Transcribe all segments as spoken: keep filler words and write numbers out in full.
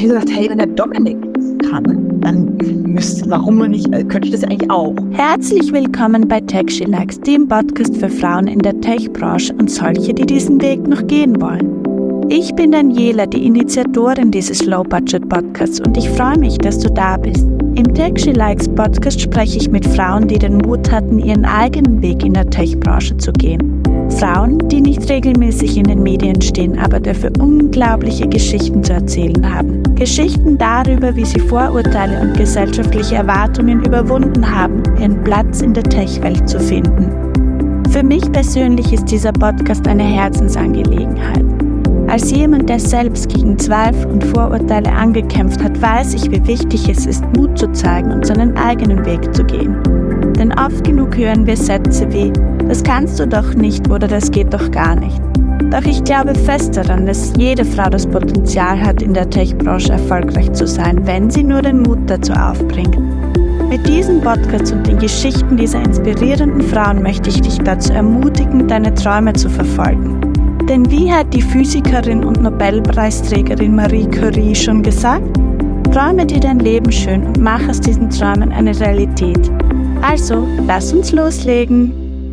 ich gesagt, hey, wenn der Dominik kann, dann müsste, warum nicht, könnte ich das eigentlich auch. Herzlich willkommen bei Tech She Likes, dem Podcast für Frauen in der Tech-Branche und solche, die diesen Weg noch gehen wollen. Ich bin Daniela, die Initiatorin dieses Low-Budget-Podcasts und ich freue mich, dass du da bist. Im Tech She Likes Podcast spreche ich mit Frauen, die den Mut hatten, ihren eigenen Weg in der Tech-Branche zu gehen. Frauen, die nicht regelmäßig in den Medien stehen, aber dafür unglaubliche Geschichten zu erzählen haben. Geschichten darüber, wie sie Vorurteile und gesellschaftliche Erwartungen überwunden haben, ihren Platz in der Tech-Welt zu finden. Für mich persönlich ist dieser Podcast eine Herzensangelegenheit. Als jemand, der selbst gegen Zweifel und Vorurteile angekämpft hat, weiß ich, wie wichtig es ist, Mut zu zeigen und seinen eigenen Weg zu gehen. Denn oft genug hören wir Sätze wie, das kannst du doch nicht oder das geht doch gar nicht. Doch ich glaube fest daran, dass jede Frau das Potenzial hat, in der Tech-Branche erfolgreich zu sein, wenn sie nur den Mut dazu aufbringt. Mit diesem Podcast und den Geschichten dieser inspirierenden Frauen möchte ich dich dazu ermutigen, deine Träume zu verfolgen. Denn wie hat die Physikerin und Nobelpreisträgerin Marie Curie schon gesagt? Träume dir dein Leben schön und mach aus diesen Träumen eine Realität. Also, lass uns loslegen.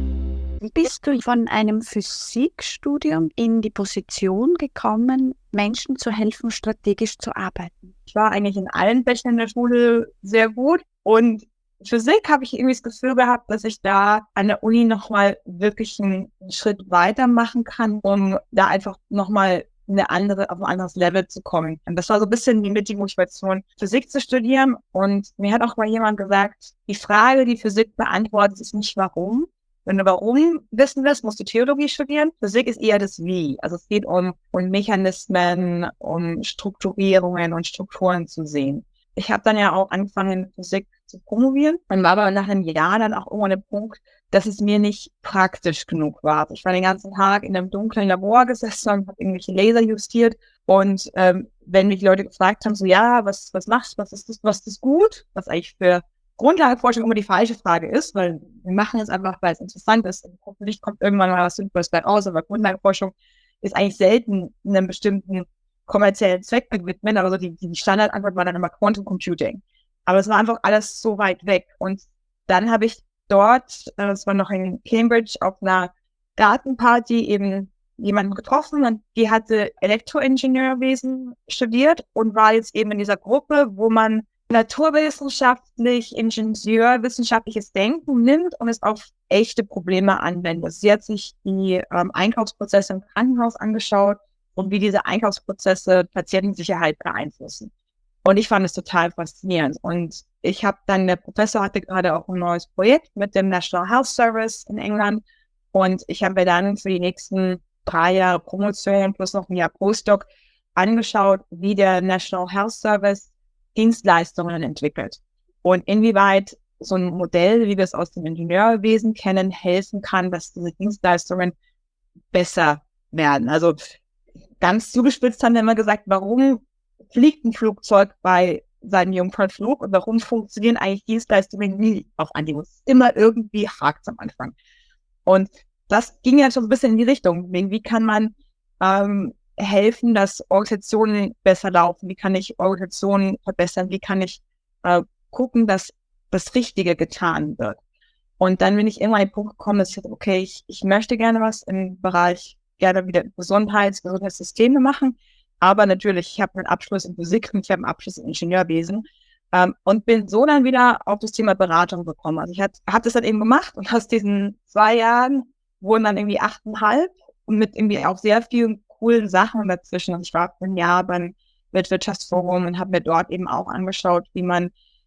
Bist du von einem Physikstudium in die Position gekommen, Menschen zu helfen, strategisch zu arbeiten? Ich war eigentlich in allen Fächern der Schule sehr gut und Physik habe ich irgendwie das Gefühl gehabt, dass ich da an der Uni nochmal wirklich einen Schritt weiter machen kann, um da einfach nochmal eine andere, auf ein anderes Level zu kommen. Und das war so ein bisschen die mit die Motivation, Physik zu studieren. Und mir hat auch mal jemand gesagt, die Frage, die Physik beantwortet, ist nicht warum. Wenn du warum wissen willst, musst du Theologie studieren. Physik ist eher das Wie. Also es geht um, um Mechanismen, um Strukturierungen und Strukturen zu sehen. Ich habe dann ja auch angefangen, Physik zu promovieren und war aber nach einem Jahr dann auch irgendwann der Punkt, dass es mir nicht praktisch genug war. Ich war den ganzen Tag in einem dunklen Labor gesessen und habe irgendwelche Laser justiert und ähm, wenn mich Leute gefragt haben, so ja, was was machst du, was ist das, was ist gut, was eigentlich für Grundlagenforschung immer die falsche Frage ist, weil wir machen es einfach, weil es interessant ist und hoffentlich kommt irgendwann mal was Sinnvolles bei raus, aber Grundlagenforschung ist eigentlich selten in einem bestimmten kommerziellen Zweck widmen, aber so die, die Standardantwort war dann immer Quantum Computing. Aber es war einfach alles so weit weg. Und dann habe ich dort, äh, das war noch in Cambridge, auf einer Gartenparty eben jemanden getroffen und die hatte Elektroingenieurwesen studiert und war jetzt eben in dieser Gruppe, wo man naturwissenschaftlich, ingenieurwissenschaftliches Denken nimmt und es auf echte Probleme anwendet. Sie hat sich die ähm, Einkaufsprozesse im Krankenhaus angeschaut und wie diese Einkaufsprozesse Patientensicherheit beeinflussen. Und ich fand es total faszinierend. Und ich habe dann, der Professor hatte gerade auch ein neues Projekt mit dem National Health Service in England. Und ich habe mir dann für die nächsten drei Jahre Promotion plus noch ein Jahr Postdoc angeschaut, wie der National Health Service Dienstleistungen entwickelt. Und inwieweit so ein Modell, wie wir es aus dem Ingenieurwesen kennen, helfen kann, dass diese Dienstleistungen besser werden. Also ganz zugespitzt haben wir immer gesagt, warum fliegt ein Flugzeug bei seinem Jungfernflug und warum funktionieren eigentlich Dienstleistungen nie auf Anhieb? Immer irgendwie hakt am Anfang. Und das ging ja schon ein bisschen in die Richtung. Wie kann man ähm, helfen, dass Organisationen besser laufen? Wie kann ich Organisationen verbessern? Wie kann ich äh, gucken, dass das Richtige getan wird? Und dann bin ich irgendwann an den Punkt gekommen, dass ich dachte, okay, ich, ich möchte gerne was im Bereich gerne wieder Gesundheits-, Gesundheitssysteme machen. Aber natürlich, ich habe einen Abschluss in Physik und ich habe einen Abschluss in Ingenieurwesen ähm, und bin so dann wieder auf das Thema Beratung gekommen. Also ich habe das dann eben gemacht und aus diesen zwei Jahren wurden dann irgendwie achteinhalb und mit irgendwie auch sehr vielen coolen Sachen dazwischen. Und ich war ein Jahr beim Weltwirtschaftsforum und habe mir dort eben auch angeschaut, wie man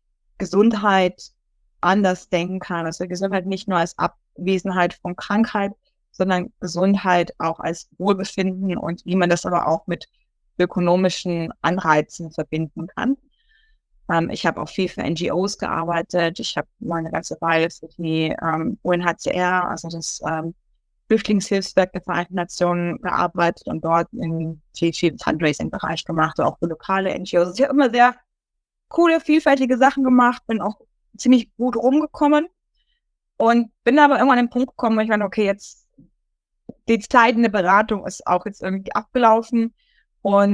Gesundheit anders denken kann. Also Gesundheit nicht nur als Abwesenheit von Krankheit, sondern Gesundheit auch als Wohlbefinden und wie man das aber auch mit ökonomischen Anreizen verbinden kann. Ähm, ich habe auch viel für N G Os gearbeitet. Ich habe mal eine ganze Weile für die ähm, U N H C R, also das ähm, Flüchtlingshilfswerk der Vereinten Nationen, gearbeitet und dort in viel, viel Fundraising-Bereich gemacht, auch für lokale N G Os. Also ich habe immer sehr coole, vielfältige Sachen gemacht, bin auch ziemlich gut rumgekommen und bin aber irgendwann an den Punkt gekommen, wo ich meine, okay, jetzt die Zeit in der Beratung ist auch jetzt irgendwie abgelaufen und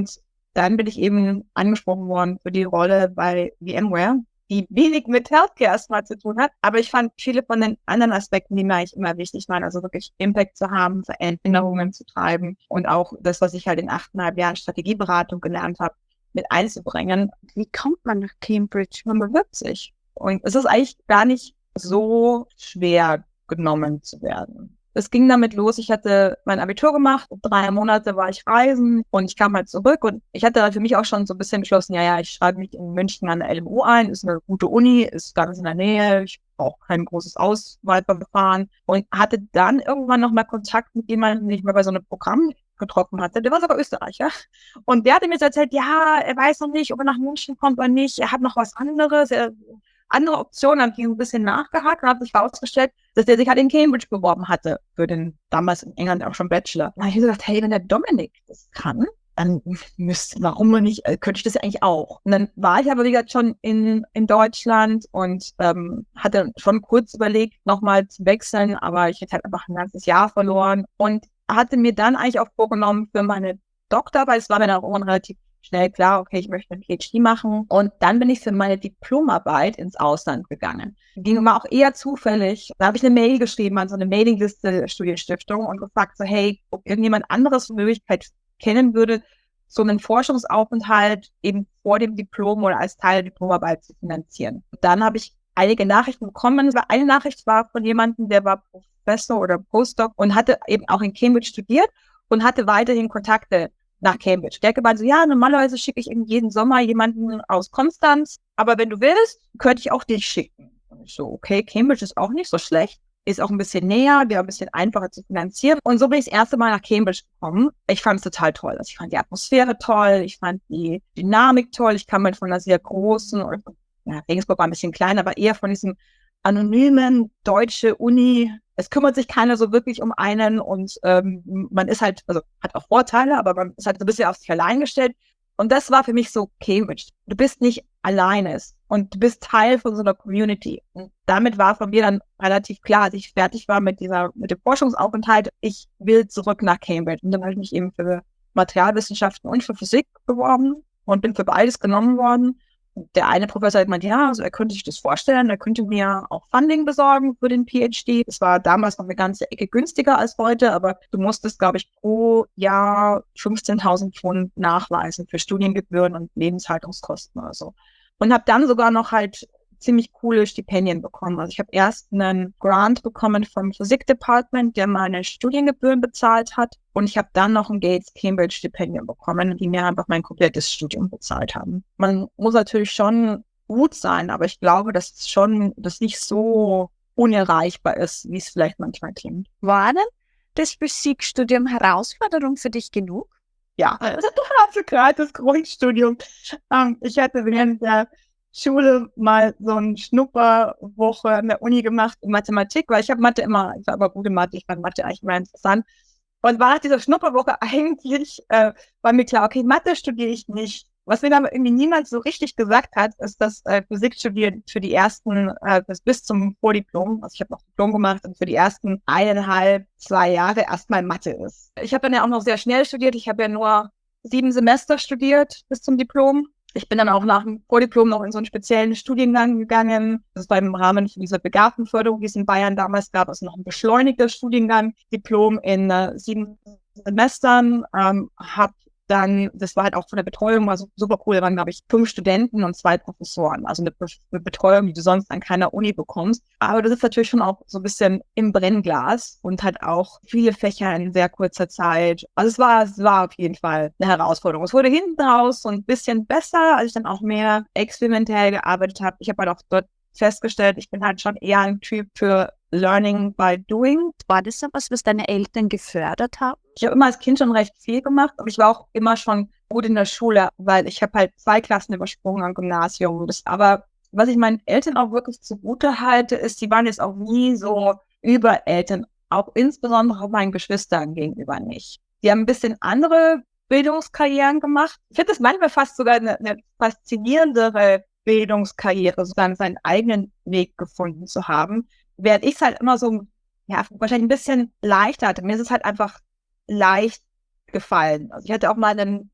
dann bin ich eben angesprochen worden für die Rolle bei VMware, die wenig mit Healthcare erstmal zu tun hat. Aber ich fand viele von den anderen Aspekten, die mir eigentlich immer wichtig waren, also wirklich Impact zu haben, Veränderungen zu treiben und auch das, was ich halt in achteinhalb Jahren Strategieberatung gelernt habe, mit einzubringen. Wie kommt man nach Cambridge? Man bewirbt sich. Und es ist eigentlich gar nicht so schwer genommen zu werden. Es ging damit los, ich hatte mein Abitur gemacht, drei Monate war ich reisen und ich kam halt zurück und ich hatte für mich auch schon so ein bisschen beschlossen, ja, ja, ich schreibe mich in München an der L M U ein, ist eine gute Uni, ist ganz in der Nähe, ich brauche kein großes Auswahlverfahren und hatte dann irgendwann nochmal Kontakt mit jemandem, den ich mal bei so einem Programm getroffen hatte, der war sogar Österreicher und der hatte mir so erzählt, ja, er weiß noch nicht, ob er nach München kommt oder nicht, er hat noch was anderes, er andere Optionen, habe ich ein bisschen nachgehakt und habe sich herausgestellt, dass der sich halt in Cambridge beworben hatte für den damals in England auch schon Bachelor. Da habe ich gesagt, hey, wenn der Dominik das kann, dann müsste, warum nicht, könnte ich das ja eigentlich auch. Und dann war ich aber wie gesagt schon in, in Deutschland und ähm, hatte schon kurz überlegt, nochmal zu wechseln, aber ich hätte halt einfach ein ganzes Jahr verloren und hatte mir dann eigentlich auch vorgenommen für meine Doktorarbeit, es war mir dann auch irgendwann relativ schnell klar, okay, ich möchte ein P H D machen. Und dann bin ich für meine Diplomarbeit ins Ausland gegangen. Ging immer auch eher zufällig. Da habe ich eine Mail geschrieben an so eine Mailingliste der Studienstiftung und gefragt so, hey, ob irgendjemand anderes eine Möglichkeit kennen würde, so einen Forschungsaufenthalt eben vor dem Diplom oder als Teil der Diplomarbeit zu finanzieren. Und dann habe ich einige Nachrichten bekommen. Eine Nachricht war von jemandem, der war Professor oder Postdoc und hatte eben auch in Cambridge studiert und hatte weiterhin Kontakte nach Cambridge. Der gemeint so, ja, normalerweise schicke ich in jeden Sommer jemanden aus Konstanz, aber wenn du willst, könnte ich auch dich schicken. Und ich so, okay, Cambridge ist auch nicht so schlecht, ist auch ein bisschen näher, wäre ein bisschen einfacher zu finanzieren. Und so bin ich das erste Mal nach Cambridge gekommen. Ich fand es total toll. Also ich fand die Atmosphäre toll, ich fand die Dynamik toll, ich kam halt von einer sehr großen, ja, Regensburg war ein bisschen klein, aber eher von diesem anonymen deutsche Uni. Es kümmert sich keiner so wirklich um einen und ähm, man ist halt, also hat auch Vorteile, aber man ist halt so ein bisschen auf sich allein gestellt. Und das war für mich so Cambridge. Du bist nicht alleine und du bist Teil von so einer Community. Und damit war von mir dann relativ klar, als ich fertig war mit dieser, mit dem Forschungsaufenthalt, ich will zurück nach Cambridge. Und dann habe ich mich eben für Materialwissenschaften und für Physik beworben und bin für beides genommen worden. Der eine Professor hat gemeint, ja, also er könnte sich das vorstellen, er könnte mir auch Funding besorgen für den P H D. Das war damals noch eine ganze Ecke günstiger als heute, aber du musstest, glaube ich, pro Jahr fünfzehntausend Pfund nachweisen für Studiengebühren und Lebenshaltungskosten oder so. Und habe dann sogar noch halt ziemlich coole Stipendien bekommen. Also ich habe erst einen Grant bekommen vom Physik-Department, der meine Studiengebühren bezahlt hat. Und ich habe dann noch ein Gates-Cambridge-Stipendium bekommen, die mir einfach mein komplettes Studium bezahlt haben. Man muss natürlich schon gut sein, aber ich glaube, dass es schon, dass nicht so unerreichbar ist, wie es vielleicht manchmal klingt. War denn das Physikstudium Herausforderung für dich genug? Ja, also gerade das Grundstudium. Ähm, ich hatte während der Schule mal so eine Schnupperwoche an der Uni gemacht in Mathematik, weil ich habe Mathe immer, ich war aber gut in Mathe, ich fand Mathe eigentlich immer interessant. Und war nach dieser Schnupperwoche eigentlich, äh, war mir klar, okay, Mathe studiere ich nicht. Was mir dann irgendwie niemand so richtig gesagt hat, ist, dass äh, Physik studieren für die ersten, äh, bis, bis zum Vordiplom, also ich habe noch Diplom gemacht und für die ersten eineinhalb, zwei Jahre erstmal Mathe ist. Ich habe dann ja auch noch sehr schnell studiert, ich habe ja nur sieben Semester studiert bis zum Diplom. Ich bin dann auch nach dem Vordiplom noch in so einen speziellen Studiengang gegangen. Das war im Rahmen von dieser Begabtenförderung, die es in Bayern damals gab, also noch ein beschleunigter Studiengang. Diplom in äh, sieben Semestern, ähm, habe dann, das war halt auch von der Betreuung, war super cool, da waren, glaube ich, fünf Studenten und zwei Professoren. Also eine, Be- eine Betreuung, die du sonst an keiner Uni bekommst. Aber das ist natürlich schon auch so ein bisschen im Brennglas und halt auch viele Fächer in sehr kurzer Zeit. Also es war, es war auf jeden Fall eine Herausforderung. Es wurde hinten raus so ein bisschen besser, als ich dann auch mehr experimentell gearbeitet habe. Ich habe halt auch dort festgestellt, ich bin halt schon eher ein Typ für Learning by Doing. War das etwas, was deine Eltern gefördert haben? Ich habe immer als Kind schon recht viel gemacht, aber ich war auch immer schon gut in der Schule, weil ich habe halt zwei Klassen übersprungen am Gymnasium. Das, aber was ich meinen Eltern auch wirklich zugute halte, ist, die waren jetzt auch nie so Übereltern, auch insbesondere auch meinen Geschwistern gegenüber nicht. Die haben ein bisschen andere Bildungskarrieren gemacht. Ich finde das manchmal fast sogar eine, eine faszinierendere Bildungskarriere, sozusagen seinen eigenen Weg gefunden zu haben, während ich es halt immer so, ja, wahrscheinlich ein bisschen leichter hatte. Mir ist es halt einfach leicht gefallen. Also ich hatte auch mal einen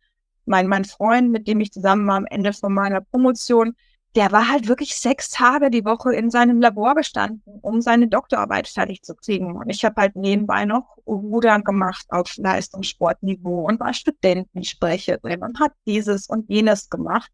mein, mein Freund, mit dem ich zusammen war am Ende von meiner Promotion, der war halt wirklich sechs Tage die Woche in seinem Labor gestanden, um seine Doktorarbeit fertig zu kriegen. Und ich habe halt nebenbei noch Rudern gemacht auf Leistungssportniveau und war Studentensprecherin und hat dieses und jenes gemacht.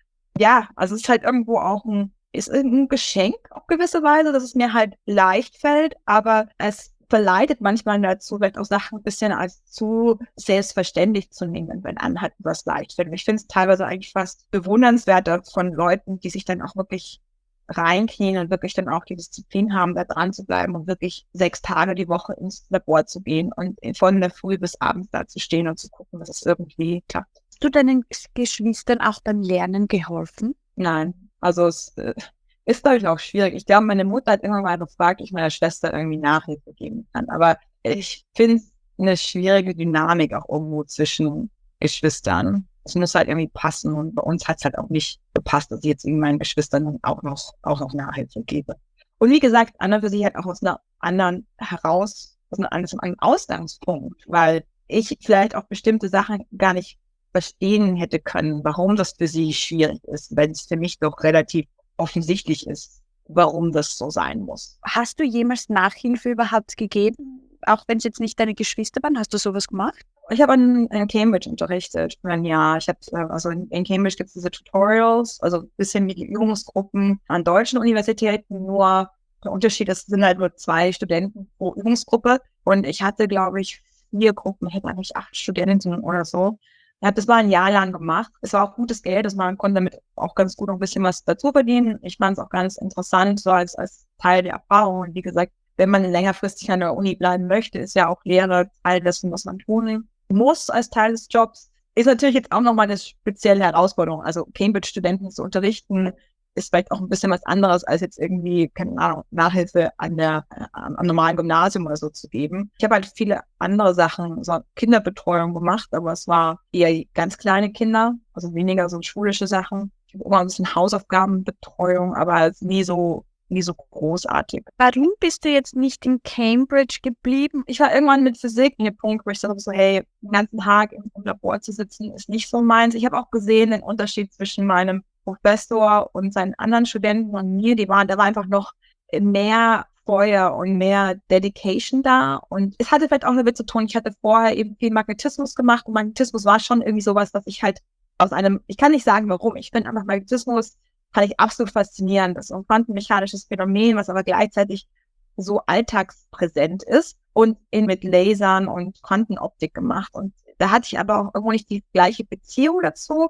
Ja, also es ist halt irgendwo auch ein, ist ein Geschenk auf gewisse Weise, dass es mir halt leicht fällt, aber es verleitet manchmal dazu, vielleicht auch Sachen ein bisschen als zu selbstverständlich zu nehmen, wenn einem halt was leicht fällt. Und ich finde es teilweise eigentlich fast bewundernswerter von Leuten, die sich dann auch wirklich reinknien und wirklich dann auch die Disziplin haben, da dran zu bleiben und wirklich sechs Tage die Woche ins Labor zu gehen und von der Früh bis abends da zu stehen und zu gucken, dass es irgendwie klappt. Hast du deinen Geschwistern auch beim Lernen geholfen? Nein, also es äh, ist, glaube ich, auch schwierig. Ich glaube, meine Mutter hat irgendwann mal gefragt, ob ich meiner Schwester irgendwie Nachhilfe geben kann. Aber ich finde es eine schwierige Dynamik auch irgendwo zwischen Geschwistern. Es muss halt irgendwie passen. Und bei uns hat es halt auch nicht gepasst, dass ich jetzt meinen Geschwistern dann auch noch, auch noch Nachhilfe gebe. Und wie gesagt, Anna für sie halt auch aus einer anderen heraus, aus einem anderen Ausgangspunkt, weil ich vielleicht auch bestimmte Sachen gar nicht verstehen hätte können, warum das für sie schwierig ist, wenn es für mich doch relativ offensichtlich ist, warum das so sein muss. Hast du jemals Nachhilfe überhaupt gegeben? Auch wenn es jetzt nicht deine Geschwister waren, hast du sowas gemacht? Ich habe in, in Cambridge unterrichtet für ein Jahr. Ich habe, also in, in Cambridge gibt es diese Tutorials, also ein bisschen wie die Übungsgruppen an deutschen Universitäten, nur der Unterschied ist, es sind halt nur zwei Studenten pro Übungsgruppe und ich hatte, glaube ich, vier Gruppen, ich hätte eigentlich acht Studenten oder so. Ich habe das mal ein Jahr lang gemacht. Es war auch gutes Geld, dass man konnte damit auch ganz gut noch ein bisschen was dazu verdienen. Ich fand es auch ganz interessant, so als, als Teil der Erfahrung. Und wie gesagt, wenn man längerfristig an der Uni bleiben möchte, ist ja auch Lehre Teil dessen, was man tun muss als Teil des Jobs. Ist natürlich jetzt auch nochmal eine spezielle Herausforderung. Also Cambridge-Studenten zu unterrichten, ist vielleicht auch ein bisschen was anderes, als jetzt irgendwie, keine Ahnung, Nachhilfe an der, äh, am normalen Gymnasium oder so zu geben. Ich habe halt viele andere Sachen, so Kinderbetreuung gemacht, aber es war eher ganz kleine Kinder, also weniger so schulische Sachen. Ich habe immer ein bisschen Hausaufgabenbetreuung, aber nie so, nie so großartig. Warum bist du jetzt nicht in Cambridge geblieben? Ich war irgendwann mit Physik in dem Punkt, wo ich dachte so, hey, den ganzen Tag im, im Labor zu sitzen, ist nicht so meins. Ich habe auch gesehen den Unterschied zwischen meinem Professor und seinen anderen Studenten und mir, die waren, da war einfach noch mehr Feuer und mehr Dedication da. Und es hatte vielleicht auch damit zu tun, ich hatte vorher eben viel Magnetismus gemacht und Magnetismus war schon irgendwie sowas, was ich halt aus einem, ich kann nicht sagen warum, ich finde einfach Magnetismus fand ich absolut faszinierend. Das ist ein quantenmechanisches Phänomen, was aber gleichzeitig so alltagspräsent ist und in, mit Lasern und Quantenoptik gemacht. Und da hatte ich aber auch irgendwo nicht die gleiche Beziehung dazu.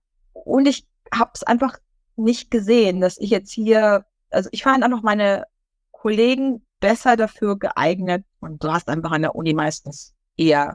Und ich habe es einfach nicht gesehen, dass ich jetzt hier, also ich fand einfach meine Kollegen besser dafür geeignet und du hast einfach an der Uni meistens eher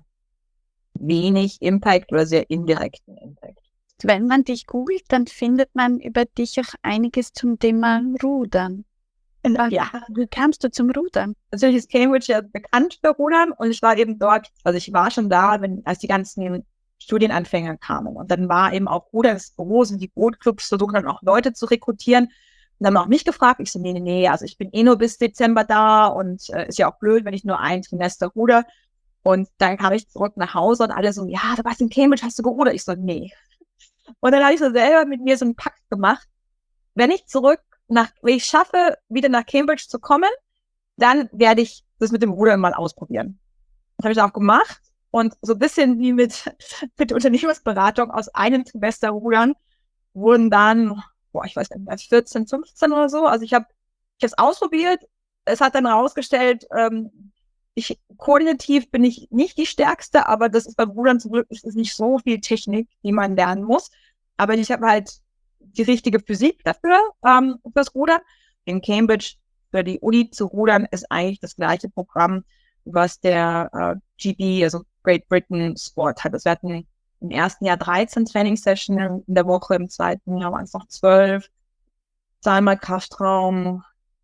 wenig Impact oder sehr indirekten Impact. Wenn man dich googelt, dann findet man über dich auch einiges zum Thema Rudern. Ja. Wie kamst du zum Rudern? Natürlich ist Cambridge ja bekannt für Rudern und ich war eben dort, also ich war schon da, wenn, als die ganzen Studienanfänger kamen. Und dann war eben auch Rudersbüros und die Bootclubs versuchen dann auch Leute zu rekrutieren. Und dann haben auch mich gefragt, ich so, nee, nee, nee, also ich bin eh nur bis Dezember da und äh, ist ja auch blöd, wenn ich nur ein Trimester ruder. Und dann kam ich zurück nach Hause und alle so, ja, du warst in Cambridge, hast du gerudert? Ich so, nee. Und dann habe ich so selber mit mir so einen Pakt gemacht. Wenn ich zurück nach, wenn ich schaffe, wieder nach Cambridge zu kommen, dann werde ich das mit dem Rudern mal ausprobieren. Das habe ich auch gemacht. Und so ein bisschen wie mit, mit Unternehmensberatung aus einem Semester Rudern wurden dann, boah, ich weiß nicht, vierzehn, fünfzehn oder so. Also ich habe ich habe es ausprobiert. Es hat dann herausgestellt, ähm, ich koordinativ bin ich nicht die Stärkste, aber das ist beim Rudern zum Glück ist es nicht so viel Technik, die man lernen muss. Aber ich habe halt die richtige Physik dafür, ähm, fürs Rudern. In Cambridge für die Uni zu rudern ist eigentlich das gleiche Programm, was der äh, G B, also Great Britain Sport hat. Also wir hatten im ersten Jahr dreizehn Trainingssessions in der Woche, im zweiten Jahr waren es noch zwölf. Zweimal Kraftraum,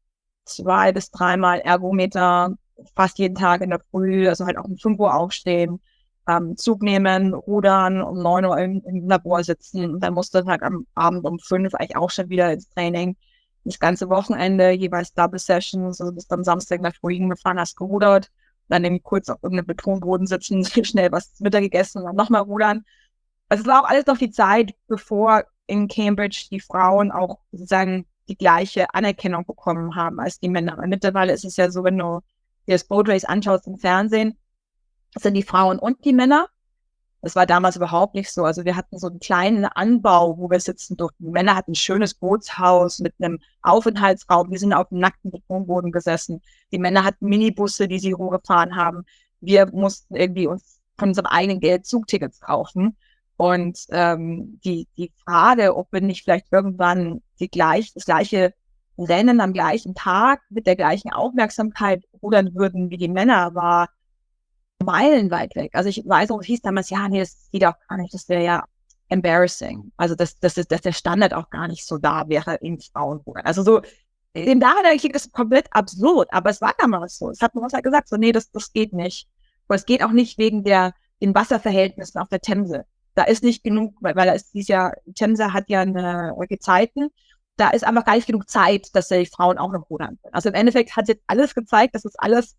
zwei bis dreimal Ergometer, fast jeden Tag in der Früh, also halt auch um fünf Uhr aufstehen, ähm, Zug nehmen, rudern, um neun Uhr im, im Labor sitzen und dann musste halt am Abend um fünf eigentlich auch schon wieder ins Training. Das ganze Wochenende, jeweils Double Sessions, also bis dann Samstag in der Früh hingefahren, hast gerudert, dann eben kurz auf irgendeinem Betonboden sitzen, schnell was Mittag gegessen und dann nochmal rudern. Also es war auch alles noch die Zeit, bevor in Cambridge die Frauen auch sozusagen die gleiche Anerkennung bekommen haben als die Männer. Und mittlerweile ist es ja so, wenn du dir das Boat Race anschaust im Fernsehen, das sind die Frauen und die Männer. Das war damals überhaupt nicht so. Also wir hatten so einen kleinen Anbau, wo wir sitzen durften. Die Männer hatten ein schönes Bootshaus mit einem Aufenthaltsraum. Wir sind auf dem nackten Betonboden gesessen. Die Männer hatten Minibusse, die sie hochgefahren haben. Wir mussten irgendwie uns von unserem eigenen Geld Zugtickets kaufen. Und ähm, die die Frage, ob wir nicht vielleicht irgendwann die gleich, das gleiche Rennen am gleichen Tag mit der gleichen Aufmerksamkeit rudern würden wie die Männer, war meilenweit weg. Also ich weiß auch, es hieß damals, ja, nee, das geht auch gar nicht, das wäre ja embarrassing. Also dass, dass, dass der Standard auch gar nicht so da wäre in Frauenrudern. Also so, im Nachhinein klingt das komplett absurd, aber es war damals so. Es hat man uns halt gesagt, so, nee, das, das geht nicht. Und es geht auch nicht wegen der, den Wasserverhältnissen auf der Themse. Da ist nicht genug, weil, weil da ist dieses Jahr, Themse hat ja eine Gezeiten, da ist einfach gar nicht genug Zeit, dass die Frauen auch noch rudern können. Also im Endeffekt hat jetzt alles gezeigt, dass es alles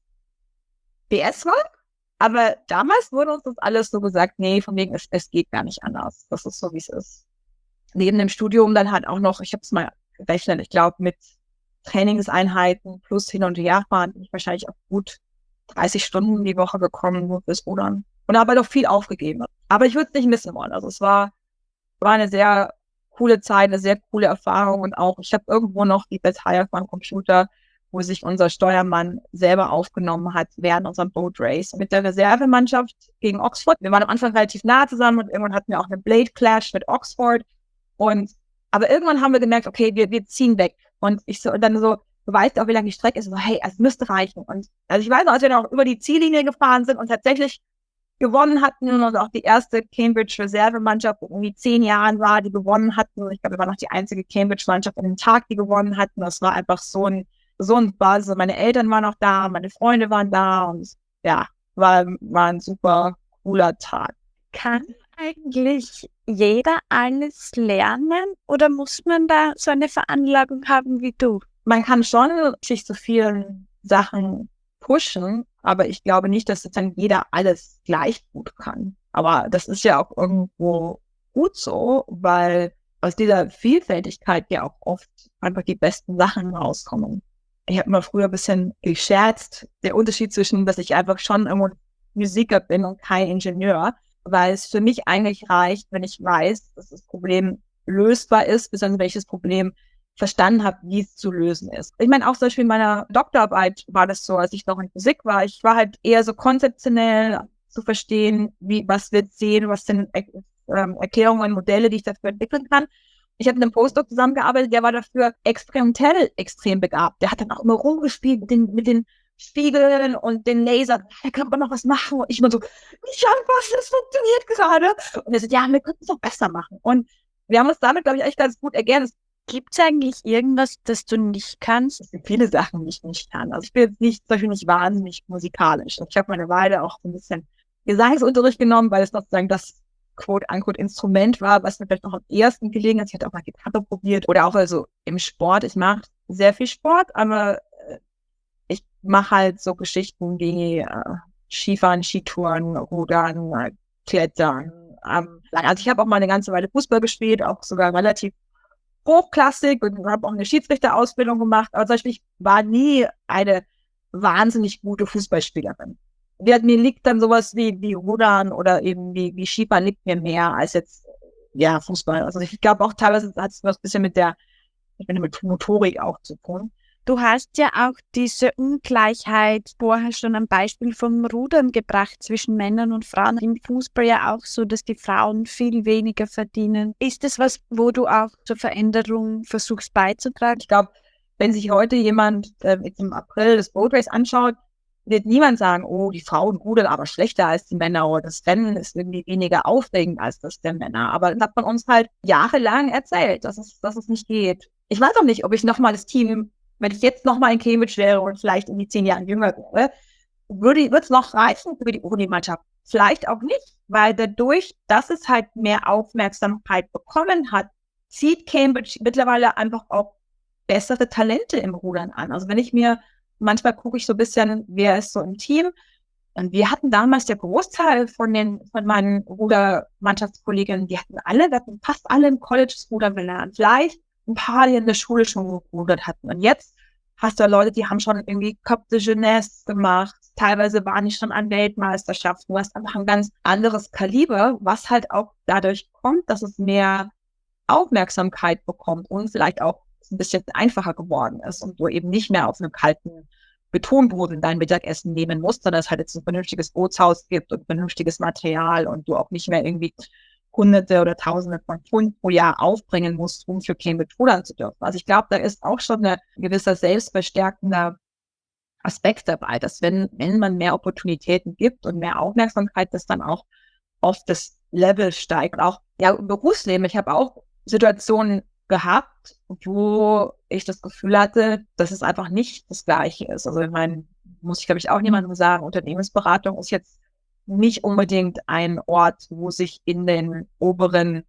B S war, aber damals wurde uns das alles so gesagt, nee, von wegen, es, es geht gar nicht anders. Das ist so, wie es ist. Neben dem Studium dann halt auch noch, ich habe es mal gerechnet, ich glaube mit Trainingseinheiten plus hin und her fahren, bin ich wahrscheinlich auch gut dreißig Stunden die Woche gekommen, nur fürs Rudern. Und habe halt auch viel aufgegeben. Aber ich würde es nicht missen wollen. Also es war, war eine sehr coole Zeit, eine sehr coole Erfahrung. Und auch, ich habe irgendwo noch die Datei auf meinem Computer, wo sich unser Steuermann selber aufgenommen hat während unserem Boat Race mit der Reservemannschaft gegen Oxford. Wir waren am Anfang relativ nah zusammen und irgendwann hatten wir auch eine Blade Clash mit Oxford. Und aber irgendwann haben wir gemerkt, okay, wir, wir ziehen weg. Und ich so, und dann so, du weißt auch, wie lange die Strecke ist. So, hey, es müsste reichen. Und also ich weiß noch, als wir noch über die Ziellinie gefahren sind und tatsächlich gewonnen hatten und auch die erste Cambridge-Reservemannschaft, die irgendwie zehn Jahren war, die gewonnen hatten. Ich glaube, wir waren noch die einzige Cambridge-Mannschaft an dem Tag, die gewonnen hatten. Das war einfach so ein, so ein Buzz. Meine Eltern waren auch da, meine Freunde waren da und ja, war, war ein super cooler Tag. Kann eigentlich jeder alles lernen oder muss man da so eine Veranlagung haben wie du? Man kann schon sich zu vielen Sachen pushen, aber ich glaube nicht, dass dann jeder alles gleich gut kann. Aber das ist ja auch irgendwo gut so, weil aus dieser Vielfältigkeit ja auch oft einfach die besten Sachen rauskommen. Ich habe immer früher ein bisschen gescherzt, der Unterschied zwischen, dass ich einfach schon irgendwo Musiker bin und kein Ingenieur, weil es für mich eigentlich reicht, wenn ich weiß, dass das Problem lösbar ist, besonders wenn ich das Problem verstanden habe, wie es zu lösen ist. Ich meine, auch zum Beispiel in meiner Doktorarbeit war das so, als ich noch in Physik war. Ich war halt eher so konzeptionell zu verstehen, wie, was wir sehen, was sind ähm, Erklärungen, Modelle, die ich dafür entwickeln kann. Ich habe mit einem Postdoc zusammengearbeitet, der war dafür experimentell extrem begabt. Der hat dann auch immer rumgespielt mit den, mit den Spiegeln und den Lasern. Da kann man noch was machen. Und ich immer so, ich habe was, das funktioniert gerade. Und er sagt, ja, wir könnten es doch besser machen. Und wir haben uns damit, glaube ich, echt ganz gut ergänzt. Gibt es eigentlich irgendwas, das du nicht kannst? Es gibt viele Sachen, die ich nicht kann. Also ich bin jetzt nicht, zum Beispiel nicht wahnsinnig musikalisch. Ich habe meine Weile auch ein bisschen Gesangsunterricht genommen, weil es sozusagen das Quote-unquote-Instrument war, was mir vielleicht noch am ersten gelegen hat. Ich hatte auch mal Gitarre probiert oder auch also im Sport. Ich mache sehr viel Sport, aber ich mache halt so Geschichten wie äh, Skifahren, Skitouren, Rudern, äh, Klettern. Ähm, also ich habe auch mal eine ganze Weile Fußball gespielt, auch sogar relativ hochklassig und habe auch eine Schiedsrichterausbildung gemacht. Aber zum Beispiel, ich war nie eine wahnsinnig gute Fußballspielerin. Mir liegt dann sowas wie, wie Rudern oder eben wie, wie Skifahren liegt mir mehr als jetzt, ja, Fußball. Also ich glaube auch teilweise hat es was ein bisschen mit der, mit Motorik auch zu tun. Du hast ja auch diese Ungleichheit vorher schon ein Beispiel vom Rudern gebracht zwischen Männern und Frauen. Im Fußball ja auch so, dass die Frauen viel weniger verdienen. Ist das was, wo du auch zur Veränderung versuchst beizutragen? Ich glaube, wenn sich heute jemand äh, im April das Boat Race anschaut, wird niemand sagen, oh, die Frauen rudern aber schlechter als die Männer oder das Rennen ist irgendwie weniger aufregend als das der Männer. Aber das hat man uns halt jahrelang erzählt, dass es, dass es nicht geht. Ich weiß auch nicht, ob ich nochmal das Team, wenn ich jetzt nochmal in Cambridge wäre und vielleicht in die zehn Jahren jünger wäre, würde es noch reichen für die Uni-Mannschaft? Vielleicht auch nicht, weil dadurch, dass es halt mehr Aufmerksamkeit bekommen hat, zieht Cambridge mittlerweile einfach auch bessere Talente im Rudern an. Also wenn ich mir, manchmal gucke ich so ein bisschen, wer ist so im Team Und wir hatten damals der Großteil von den, von meinen Rudermannschaftskolleginnen, die hatten alle, wir hatten fast alle im College das Rudern gelernt. Vielleicht ein paar, die in der Schule schon gerudert hatten. Und jetzt hast du Leute, die haben schon irgendwie Coupe de Jeunesse gemacht. Teilweise waren die schon an Weltmeisterschaften. Du hast einfach ein ganz anderes Kaliber, was halt auch dadurch kommt, dass es mehr Aufmerksamkeit bekommt und vielleicht auch ein bisschen einfacher geworden ist und du eben nicht mehr auf einem kalten Betonboden dein Mittagessen nehmen musst, sondern es halt jetzt ein vernünftiges Bootshaus gibt und vernünftiges Material und du auch nicht mehr irgendwie Hunderte oder Tausende von Pfund pro Jahr aufbringen musst, um für Cambridge rudern zu dürfen. Also ich glaube, da ist auch schon ein gewisser selbstverstärkender Aspekt dabei, dass wenn, wenn man mehr Opportunitäten gibt und mehr Aufmerksamkeit, dass dann auch oft das Level steigt. Und auch ja, im Berufsleben, ich habe auch Situationen gehabt, wo ich das Gefühl hatte, dass es einfach nicht das Gleiche ist. Also ich meine, muss ich glaube ich auch niemandem sagen, Unternehmensberatung ist jetzt nicht unbedingt ein Ort, wo sich in den oberen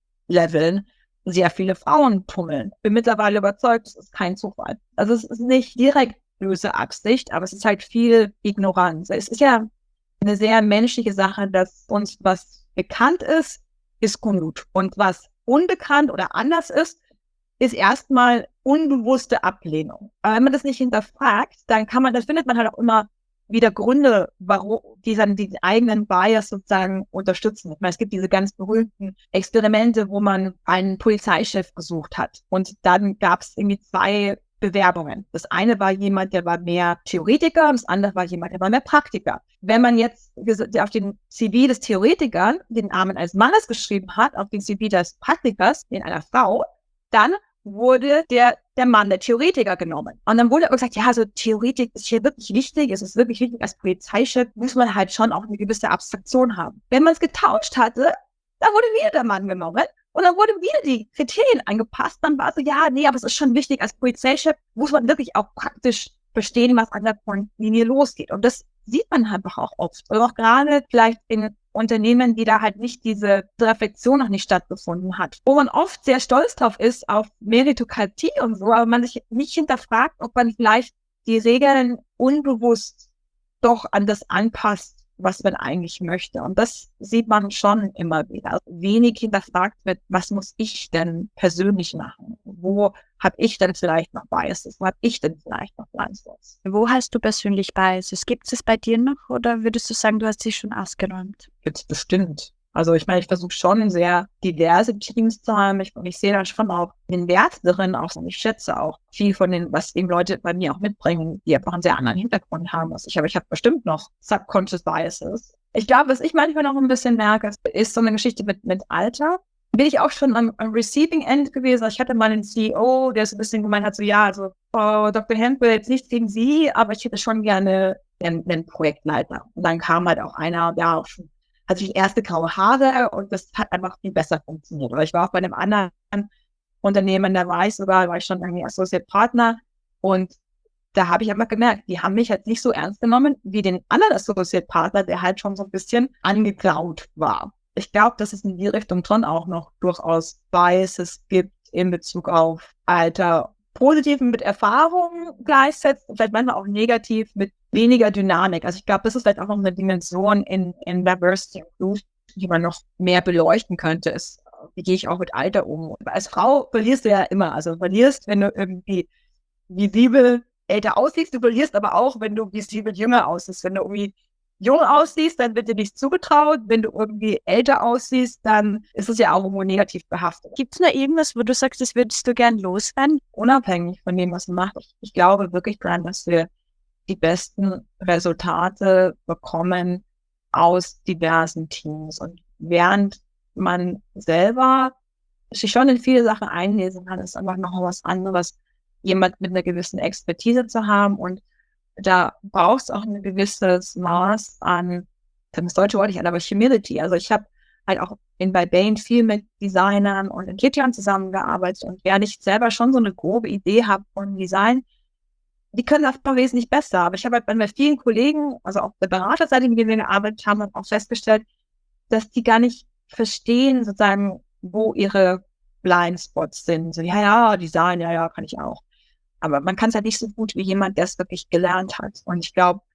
Leveln sehr viele Frauen tummeln. Bin mittlerweile überzeugt, es ist kein Zufall. Also es ist nicht direkt böse Absicht, aber es ist halt viel Ignoranz. Es ist ja eine sehr menschliche Sache, dass uns was bekannt ist, ist gut. Und was unbekannt oder anders ist, ist erstmal unbewusste Ablehnung. Aber wenn man das nicht hinterfragt, dann kann man, das findet man halt auch immer wieder Gründe, warum die dann die eigenen Bias sozusagen unterstützen. Ich meine, es gibt diese ganz berühmten Experimente, wo man einen Polizeichef gesucht hat. Und dann gab es irgendwie zwei Bewerbungen. Das eine war jemand, der war mehr Theoretiker, und das andere war jemand, der war mehr Praktiker. Wenn man jetzt auf den C V des Theoretikers den Namen eines Mannes geschrieben hat, auf den C V des Praktikers den einer Frau, dann wurde der, der Mann, der Theoretiker genommen. Und dann wurde aber gesagt, ja, also Theoretik ist hier wirklich wichtig, es ist wirklich wichtig, als Polizeichef muss man halt schon auch eine gewisse Abstraktion haben. Wenn man es getauscht hatte, dann wurde wieder der Mann genommen und dann wurden wieder die Kriterien angepasst. Dann war so, ja, nee, aber es ist schon wichtig, als Polizeichef muss man wirklich auch praktisch verstehen, was an der Frontlinie losgeht. Und das sieht man einfach auch oft. Und auch gerade vielleicht in Unternehmen, die da halt nicht diese Reflexion noch nicht stattgefunden hat. Wo man oft sehr stolz drauf ist, auf Meritokratie und so, aber man sich nicht hinterfragt, ob man vielleicht die Regeln unbewusst doch an das anpasst, was man eigentlich möchte. Und das sieht man schon immer wieder. Also wenig hinterfragt wird, was muss ich denn persönlich machen? Wo habe ich denn vielleicht noch Biases? Wo habe ich denn vielleicht noch Blindspots? Wo hast du persönlich Biases? Gibt es bei dir noch oder würdest du sagen, du hast sie schon ausgeräumt? Gibt es bestimmt. Also ich meine, ich versuche schon sehr diverse Teams zu haben. Ich, ich sehe da schon auch den Wert darin auch. Und ich schätze auch viel von den, was eben Leute bei mir auch mitbringen, die einfach einen sehr anderen Hintergrund haben als ich. Aber ich habe bestimmt noch subconscious Biases. Ich glaube, was ich manchmal noch ein bisschen merke, ist so eine Geschichte mit, mit Alter. Bin ich auch schon am, am Receiving End gewesen. Also ich hatte mal einen C E O, der so ein bisschen gemeint hat, so ja, also oh, Doktor Hempel, jetzt nichts gegen Sie, aber ich hätte schon gerne einen, einen Projektleiter. Und dann kam halt auch einer, der auch schon hatte ich erste graue Haare und das hat einfach viel besser funktioniert. Oder ich war auch bei einem anderen Unternehmen, da war ich sogar, war ich schon irgendwie Associate Partner und da habe ich einfach gemerkt, die haben mich halt nicht so ernst genommen wie den anderen Associate Partner, der halt schon so ein bisschen angeklaut war. Ich glaube, dass es in die Richtung schon auch noch durchaus Biases gibt in Bezug auf Alter. Positiv mit Erfahrung gleichsetzt, vielleicht manchmal auch negativ mit weniger Dynamik. Also ich glaube, das ist vielleicht auch noch eine Dimension in, in Diversity Inclusion, die man noch mehr beleuchten könnte, ist, wie gehe ich auch mit Alter um? Und als Frau verlierst du ja immer. Also du verlierst, wenn du irgendwie visibel älter aussiehst, du verlierst aber auch, wenn du visibel jünger aussiehst. Wenn du irgendwie jung aussiehst, dann wird dir nichts zugetraut. Wenn du irgendwie älter aussiehst, dann ist es ja auch irgendwo negativ behaftet. Gibt es noch irgendwas, wo du sagst, das würdest du gern loswerden? Unabhängig von dem, was du machst. Ich, ich glaube wirklich daran, dass wir die besten Resultate bekommen aus diversen Teams. Und während man selber sich schon in viele Sachen einlesen kann, ist einfach noch was anderes, jemand mit einer gewissen Expertise zu haben. Und da brauchst du auch ein gewisses Maß an, das deutsche Wort nicht an, aber Humility. Also ich habe halt auch in bei Bain viel mit Designern und Entwicklern zusammengearbeitet. Und während ich selber schon so eine grobe Idee habe von Design, die können das noch wesentlich besser. Aber ich habe halt bei vielen Kollegen, also auf der Beraterseite, mit denen wir gearbeitet haben, auch festgestellt, dass die gar nicht verstehen, sozusagen, wo ihre Blindspots sind. So, ja, ja, Design, ja, ja, kann ich auch. Aber man kann es halt nicht so gut wie jemand, der es wirklich gelernt hat. Und ich glaube,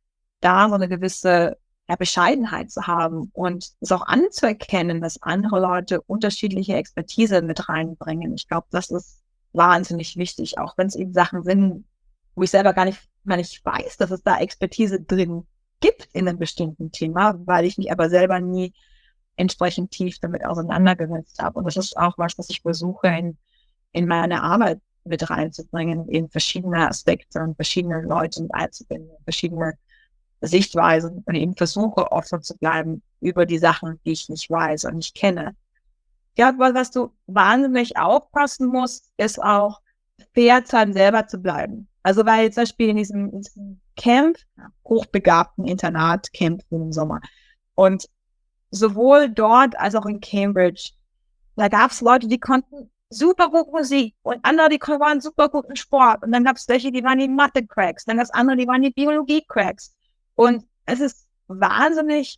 da so eine gewisse ja, Bescheidenheit zu haben und es auch anzuerkennen, dass andere Leute unterschiedliche Expertise mit reinbringen. Ich glaube, das ist wahnsinnig wichtig, auch wenn es eben Sachen sind, wo ich selber gar nicht, gar nicht weiß, dass es da Expertise drin gibt in einem bestimmten Thema, weil ich mich aber selber nie entsprechend tief damit auseinandergesetzt habe. Und das ist auch was, was ich versuche, in, in meine Arbeit mit reinzubringen, in verschiedene Aspekte und verschiedene Leute mit einzubinden, verschiedene Sichtweisen und eben versuche, offen zu bleiben über die Sachen, die ich nicht weiß und nicht kenne. Ja, was du wahnsinnig aufpassen musst, ist auch fair zu einem selber zu bleiben. Also weil zum Beispiel in diesem, in diesem Camp, hochbegabten Internat-Camp im Sommer und sowohl dort als auch in Cambridge, da gab es Leute, die konnten super gut Musik und andere, die waren super gut im Sport und dann gab es welche, die waren die Mathe-Cracks, dann gab es andere, die waren die Biologie-Cracks. Und es ist wahnsinnig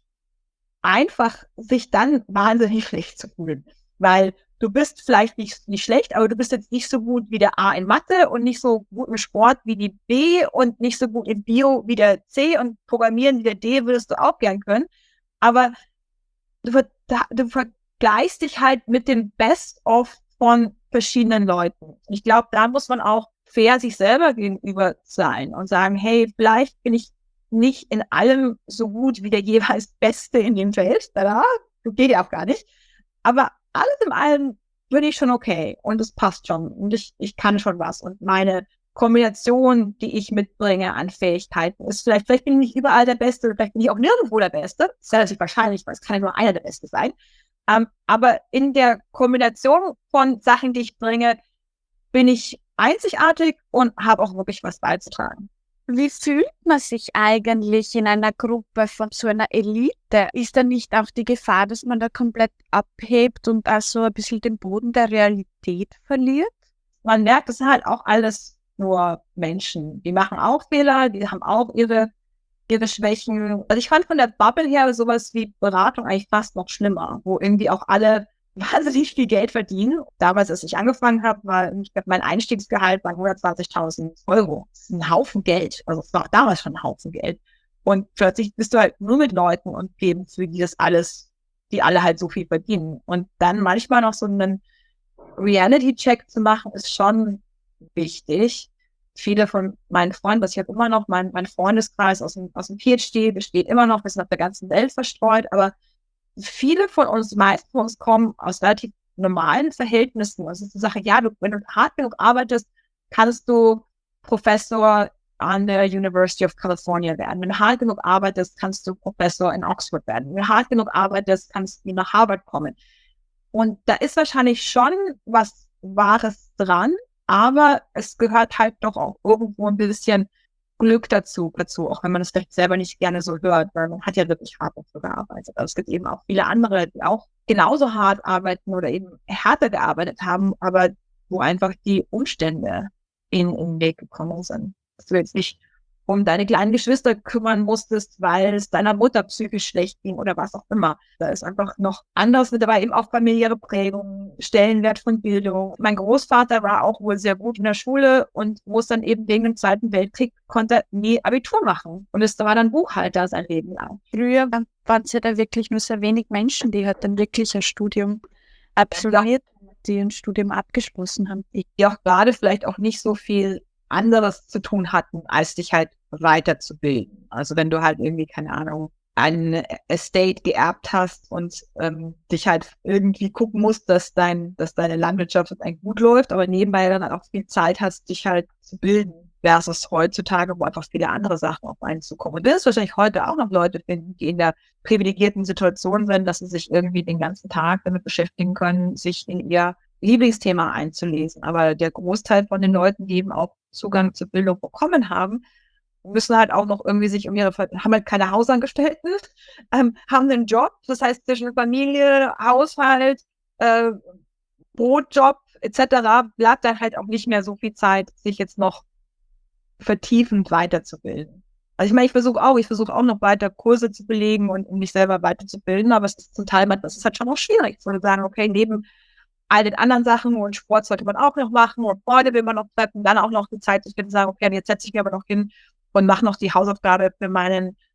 einfach, sich dann wahnsinnig schlecht zu fühlen, weil du bist vielleicht nicht, nicht schlecht, aber du bist jetzt nicht so gut wie der A in Mathe und nicht so gut im Sport wie die B und nicht so gut in Bio wie der C und Programmieren wie der D würdest du auch gern können, aber du, du vergleichst dich halt mit dem Best-of von verschiedenen Leuten. Ich glaube, da muss man auch fair sich selber gegenüber sein und sagen, hey, vielleicht bin ich nicht in allem so gut wie der jeweils Beste in dem Feld. Das geht ja auch gar nicht. Aber alles in allem bin ich schon okay und es passt schon und ich, ich kann schon was. Und meine Kombination, die ich mitbringe an Fähigkeiten, ist vielleicht, vielleicht bin ich nicht überall der Beste, vielleicht bin ich auch nirgendwo der Beste. Das ist relativ wahrscheinlich, weil es kann ja nur einer der Beste sein. Um, aber in der Kombination von Sachen, die ich bringe, bin ich einzigartig und habe auch wirklich was beizutragen. Wie fühlt man sich eigentlich in einer Gruppe von so einer Elite? Ist da nicht auch die Gefahr, dass man da komplett abhebt und also ein bisschen den Boden der Realität verliert? Man merkt, das sind halt auch alles nur Menschen. Die machen auch Fehler, die haben auch ihre, ihre Schwächen. Also ich fand von der Bubble her sowas wie Beratung eigentlich fast noch schlimmer, wo irgendwie auch alle wahnsinnig viel Geld verdienen. Damals, als ich angefangen habe, war ich glaub, mein Einstiegsgehalt bei hundertzwanzigtausend Euro. Das ist ein Haufen Geld. Also es war auch damals schon ein Haufen Geld. Und plötzlich bist du halt nur mit Leuten und geben für die das alles, die alle halt so viel verdienen. Und dann manchmal noch so einen Reality-Check zu machen, ist schon wichtig. Viele von meinen Freunden, was ich habe immer noch, mein, mein Freundeskreis aus dem, aus dem PhD besteht immer noch, wir sind auf der ganzen Welt verstreut, aber viele von uns, die meisten von uns kommen aus relativ normalen Verhältnissen. Also es ist eine Sache, ja, du, wenn du hart genug arbeitest, kannst du Professor an der University of California werden. Wenn du hart genug arbeitest, kannst du Professor in Oxford werden. Wenn du hart genug arbeitest, kannst du nach Harvard kommen. Und da ist wahrscheinlich schon was Wahres dran, aber es gehört halt doch auch irgendwo ein bisschen Glück dazu, dazu, auch wenn man das vielleicht selber nicht gerne so hört, weil man hat ja wirklich hart dafür gearbeitet. Aber es gibt eben auch viele andere, die auch genauso hart arbeiten oder eben härter gearbeitet haben, aber wo einfach die Umstände in, in den Weg gekommen sind. Dass du jetzt nicht um deine kleinen Geschwister kümmern musstest, weil es deiner Mutter psychisch schlecht ging oder was auch immer. Da ist einfach noch anders mit dabei, eben auch familiäre Prägung, Stellenwert von Bildung. Mein Großvater war auch wohl sehr gut in der Schule und muss dann eben wegen dem Zweiten Weltkrieg, konnte nie Abitur machen. Und es war dann Buchhalter sein Leben lang. Früher waren es ja da wirklich nur sehr wenig Menschen, die halt dann wirklich ein Studium absolviert, die ein Studium abgeschlossen haben. Die auch gerade vielleicht auch nicht so viel anderes zu tun hatten, als dich halt weiterzubilden. Also wenn du halt irgendwie, keine Ahnung, ein Estate geerbt hast und ähm, dich halt irgendwie gucken musst, dass dein, dass deine Landwirtschaft eigentlich gut läuft, aber nebenbei dann auch viel Zeit hast, dich halt zu bilden, versus heutzutage, wo einfach viele andere Sachen auf einen zukommen. Und das ist wahrscheinlich heute auch noch Leute finden, die in der privilegierten Situation sind, dass sie sich irgendwie den ganzen Tag damit beschäftigen können, sich in ihr Lieblingsthema einzulesen. Aber der Großteil von den Leuten, die eben auch Zugang zur Bildung bekommen haben, müssen halt auch noch irgendwie sich um ihre, haben halt keine Hausangestellten, ähm, haben einen Job, das heißt zwischen Familie, Haushalt, äh, Brotjob et cetera bleibt dann halt auch nicht mehr so viel Zeit, sich jetzt noch vertiefend weiterzubilden. Also ich meine, ich versuche auch, ich versuche auch noch weiter Kurse zu belegen und um mich selber weiterzubilden, aber es ist zum Teil, das ist halt schon auch schwierig, zu sagen, okay, neben all den anderen Sachen und Sport sollte man auch noch machen und Freunde will man noch treffen, dann auch noch die Zeit, ich würde sagen, okay, jetzt setze ich mich aber noch hin und mache noch die Hausaufgabe für meinen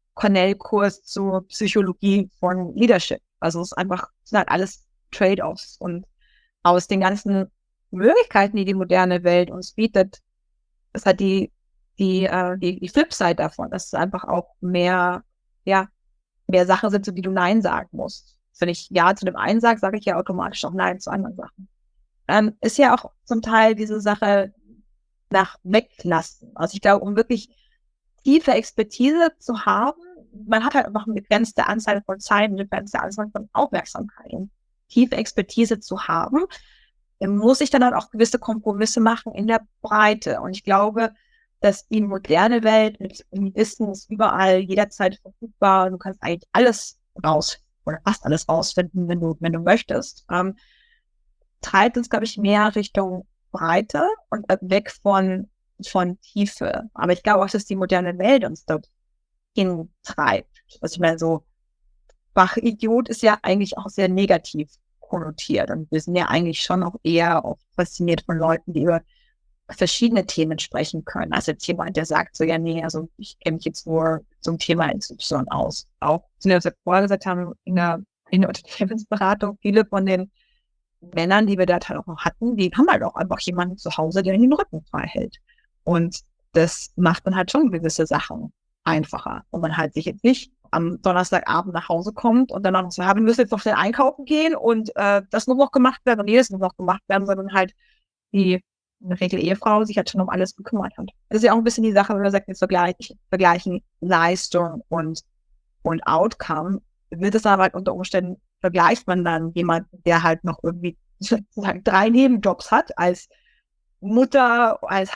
Cornell-Kurs zur Psychologie von Leadership. Also es ist einfach, es sind halt alles Trade-offs. Und aus den ganzen Möglichkeiten, die die moderne Welt uns bietet, ist halt die, die, äh, die, die Flipside davon, dass es einfach auch mehr, ja, mehr Sachen sind, zu die du Nein sagen musst. Wenn ich Ja zu dem einen sage, sage ich ja automatisch auch Nein zu anderen Sachen. Ähm, ist ja auch zum Teil diese Sache nach Weglassen. Also ich glaube, um wirklich tiefe Expertise zu haben, man hat halt einfach eine begrenzte Anzahl von Zeit, eine begrenzte Anzahl von Aufmerksamkeit. Um tiefe Expertise zu haben, muss ich dann halt auch gewisse Kompromisse machen in der Breite. Und ich glaube, dass die moderne Welt mit Wissen ist überall jederzeit verfügbar. Du kannst eigentlich alles raus oder fast alles rausfinden, wenn du, wenn du möchtest. Ähm, treibt uns, glaube ich, mehr Richtung Breite und weg von, von Tiefe. Aber ich glaube auch, dass die moderne Welt uns dort hintreibt. Also ich meine, so Fachidiot ist ja eigentlich auch sehr negativ konnotiert. Und wir sind ja eigentlich schon auch eher auch fasziniert von Leuten, die über verschiedene Themen sprechen können. Also jetzt jemand, der sagt so, ja, nee, also ich kenne mich jetzt nur zum Thema X Y aus. Auch, wie wir vorher gesagt haben, in der, in der Unternehmensberatung, viele von den Männern, die wir da halt auch noch hatten, die haben halt auch einfach jemanden zu Hause, der den Rücken frei hält. Und das macht dann halt schon gewisse Sachen einfacher. Und man halt sich jetzt nicht am Donnerstagabend nach Hause kommt und dann auch noch so, ja, wir müssen jetzt noch schnell einkaufen gehen und äh, das nur noch gemacht werden und jedes nur noch gemacht werden, sondern halt die in der Regel Ehefrau sich halt schon um alles gekümmert hat. Das ist ja auch ein bisschen die Sache, wenn wir sagen, jetzt vergleichen, vergleichen Leistung und, und Outcome, wird es aber halt unter Umständen, vergleicht man dann jemanden, der halt noch irgendwie sozusagen drei Nebenjobs hat, als Mutter, als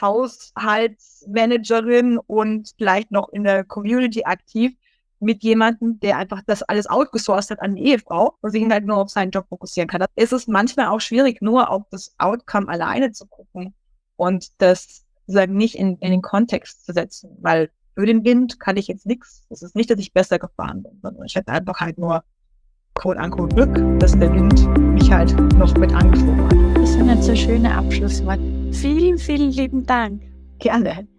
Haushaltsmanagerin und vielleicht noch in der Community aktiv, mit jemandem, der einfach das alles outgesourced hat an die Ehefrau und sich halt nur auf seinen Job fokussieren kann. Da ist es manchmal auch schwierig, nur auf das Outcome alleine zu gucken und das sozusagen nicht in, in den Kontext zu setzen, weil für den Wind kann ich jetzt nichts. Es ist nicht, dass ich besser gefahren bin, sondern ich hätte einfach halt nur quote-unquote Glück, dass der Wind mich halt noch mit angeschoben hat. Das sind jetzt so schöne Abschlussworte. Vielen, vielen lieben Dank. Gerne.